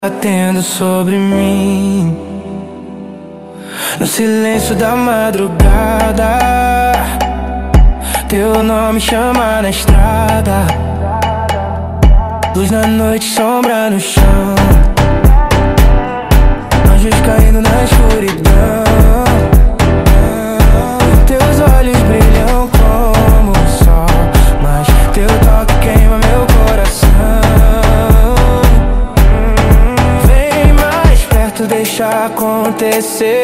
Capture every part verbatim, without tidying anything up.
Batendo sobre mim, no silêncio da madrugada, teu nome chama na estrada. Luz na noite, sombra no chão, anjos caindo na escuridão. Teus olhos brilham como o sol, mas teu toque queima meu coração. Deixa acontecer,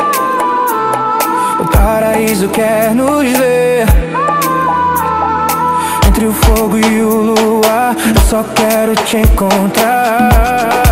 o paraíso quer nos ver. Entre o fogo e o luar, eu só quero te encontrar.